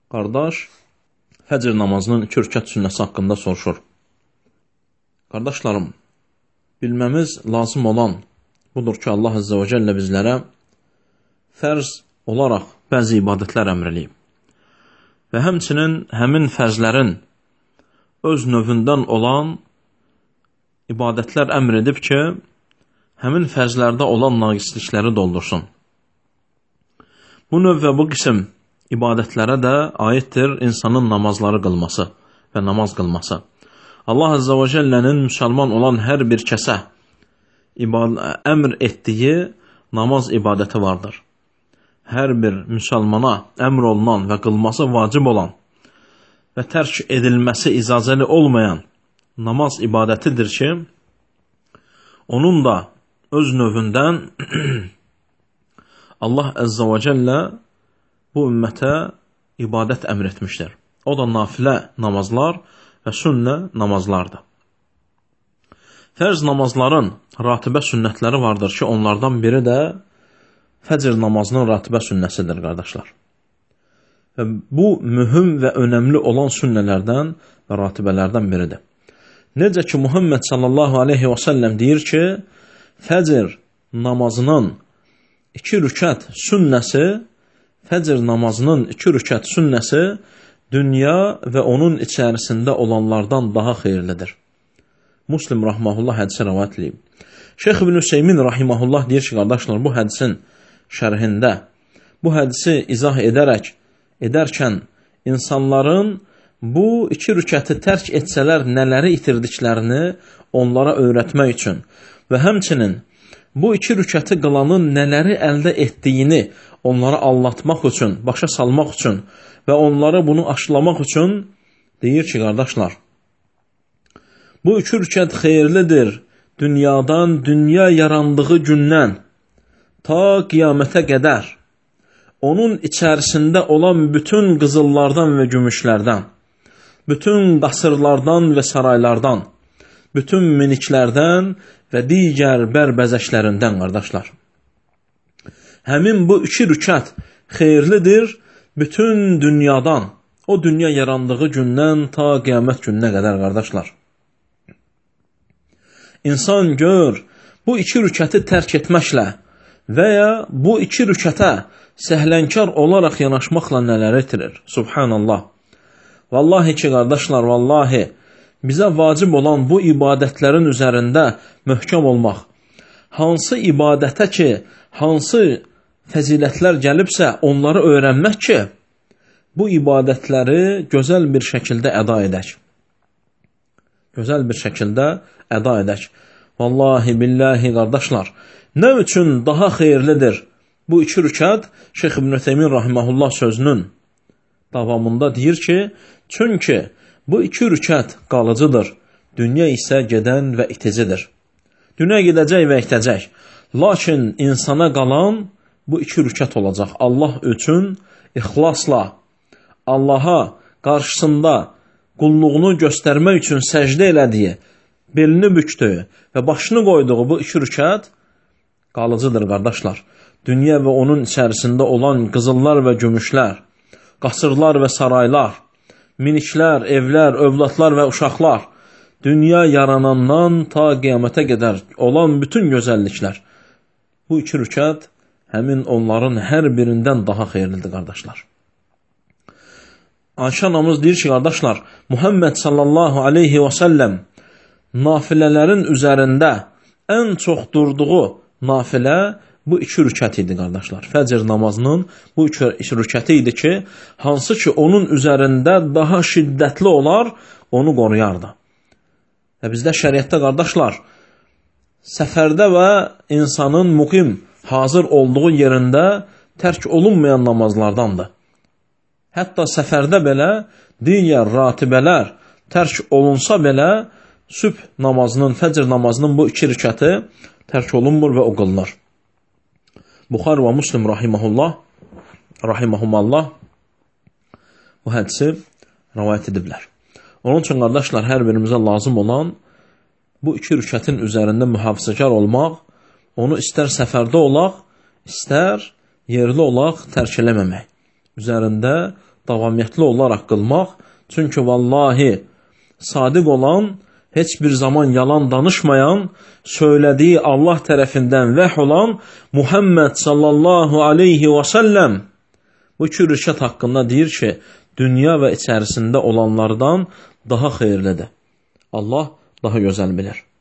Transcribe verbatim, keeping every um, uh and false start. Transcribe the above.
Qardaş, fəcr namazının iki rükət sünnəsi haqqında soruşur. Qardaşlarım, bilməmiz lazım olan budur ki, Allah Azze və Cəllə bizlərə fərz olaraq bəzi ibadətlər əmr eləyib. Və həmçinin həmin fərzlərin öz növündən olan ibadətlər əmr edib ki, həmin fərzlərdə olan naqislikləri doldursun. Bu növ və bu qism ibadətlərə də aiddir insanın namazları qılması və namaz qılması. Allah Azze və Cəllənin müsəlman olan hər bir kəsə əmr etdiyi namaz ibadəti vardır. Hər bir müsəlmana əmr olunan və qılması vacib olan və tərk edilməsi icazəli olmayan namaz ibadətidir ki, onun da öz növündən Allah Azze və Cəllə bu ümmətə ibadət əmr etmişdir. O da nafilə namazlar və sünnə namazlardır. Fərz namazların ratibə sünnətləri vardır ki, onlardan biri də fəcr namazının ratibə sünnəsidir, qardaşlar. Və bu, mühüm və önəmli olan sünnələrdən və ratibələrdən biridir. Necə ki, Muhammed sallallahu aleyhi və səlləm deyir ki, fəcr namazının iki rükət sünnəsi Fəcr namazının iki rükət sünnəsi dünya və onun içərisində olanlardan daha xeyirlidir. Müslim rahməhullah hədisi rəvayət edib. Şeyx İbn Hüseymin rahiməhullah deyir ki, qardaşlar, bu hədisin şərhində bu hədisi izah edərək, edərkən insanların bu iki rükəti tərk etsələr nələri itirdiklərini onlara öyrətmək üçün və həmçinin bu iki rükəti qılanın nələri əldə etdiyini onlara anlatmaq üçün, başa salmaq üçün və onlara bunu aşılamaq üçün deyir ki, qardaşlar, bu iki rükət xeyirlidir dünyadan, dünya yarandığı gündən ta qiyamətə qədər onun içərisində olan bütün qızıllardan və gümüşlərdən, bütün qasırlardan və saraylardan, bütün miniklərdən və digər bərbəzəklərindən, qardaşlar. Həmin bu iki rükət xeyirlidir bütün dünyadan, o dünya yarandığı gündən ta qiyamət gününə qədər, qardaşlar. İnsan gör, bu iki rükəti tərk etməklə və ya bu iki rükətə səhlənkar olaraq yanaşmaqla nələr etirir? Subhanallah. Vallahi ki, qardaşlar, vallahi bizə vacib olan bu ibadətlərin üzərində möhkəm olmaq. Hansı ibadətə ki, hansı fəzilətlər gəlibsə, onları öyrənmək ki, bu ibadətləri gözəl bir şəkildə əda edək. Gözəl bir şəkildə əda edək. Vallahi, billahi, qardaşlar, nə üçün daha xeyirlidir bu iki rükət? Şeyx İbn Hüseymin rahiməhullah sözünün davamında deyir ki, çünki bu iki rükət qalıcıdır, dünya isə gedən və iticidir. Dünya gedəcək və itəcək, lakin insana qalan bu iki rükət olacaq. Allah üçün ixlasla, Allaha qarşısında qulluğunu göstərmək üçün səcdə elədiyi, belini büktüyü və başını qoyduğu bu iki rükət qalıcıdır, qardaşlar. Dünya və onun içərisində olan qızıllar və gümüşlər, qasırlar və saraylar, miniklər, evlər, övladlar və uşaqlar, dünya yaranandan ta qiyamətə qədər olan bütün gözəlliklər, bu iki rükət həmin onların hər birindən daha xeyirlidir, qardaşlar. Ayşə anamız deyir ki, qardaşlar, Muhammed sallallahu aleyhi və səlləm nafilələrin üzərində ən çox durduğu nafilə bu iki rükət idi, qardaşlar. Fəcr namazının bu iki rükəti idi ki, hansı ki onun üzərində daha şiddətli olar, onu qoruyardı. Və bizdə şəriətdə, qardaşlar, səfərdə və insanın muqim hazır olduğu yerində tərk olunmayan namazlardandır. Hətta səfərdə belə digər ratibələr tərk olunsa belə sübh namazının, fəcr namazının bu iki rükəti tərk olunmur və o qılınır. Buxari və Müslim rahiməhullah, rahiməhumallah bu hədisi rəvayət ediblər. Onun üçün, qardaşlar, hər birimizə lazım olan bu iki rükətin üzərində mühafizəkar olmaq, onu istər səfərdə olaq, istər yerli olaq tərk eləməmək. Üzərində davamiyyətli olaraq qılmaq. Çünki vallahi sadiq olan, heç bir zaman yalan danışmayan, söylədiyi Allah tərəfindən vəhy olan Muhammed sallallahu aleyhi və səlləm bu iki rükət haqqında deyir ki, dünya və içərisində olanlardan daha xeyirlidir. Allah daha gözəl bilir.